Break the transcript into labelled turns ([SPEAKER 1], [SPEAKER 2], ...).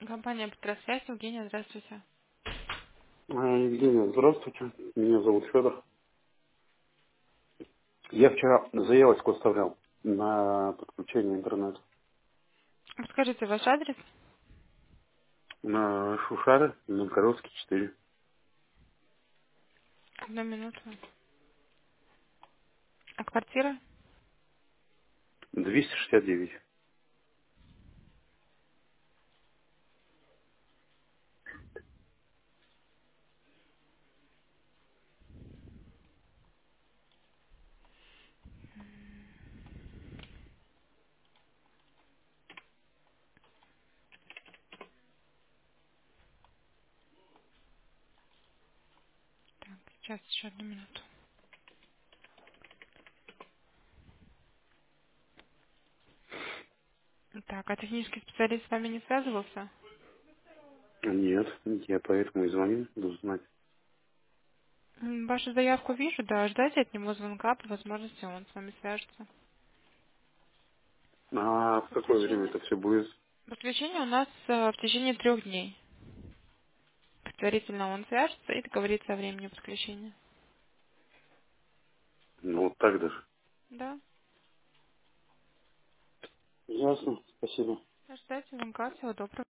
[SPEAKER 1] Компания «Петросвязь». Евгения, здравствуйте.
[SPEAKER 2] Евгения, здравствуйте. Меня зовут Федор. Я вчера заявочку оставлял на подключение интернета.
[SPEAKER 1] Скажите ваш адрес.
[SPEAKER 2] На Шушаре, Новгородский 4.
[SPEAKER 1] Одну минуту. А квартира?
[SPEAKER 2] 269.
[SPEAKER 1] Сейчас, еще одну минуту. Так, а технический специалист с вами не связывался?
[SPEAKER 2] Нет, я поэтому и звоню, буду знать.
[SPEAKER 1] Вашу заявку вижу, да. Ждайте от него звонка, по возможности он с вами свяжется.
[SPEAKER 2] А в какое время
[SPEAKER 1] Подключение.
[SPEAKER 2] это все будет?
[SPEAKER 1] Подключение у нас в течение 3 дней. Предварительно он свяжется и договорится о времени подключения.
[SPEAKER 2] Ну, вот так даже.
[SPEAKER 1] Да.
[SPEAKER 2] Ясно, спасибо.
[SPEAKER 1] Ждайте звонка. Всего доброго.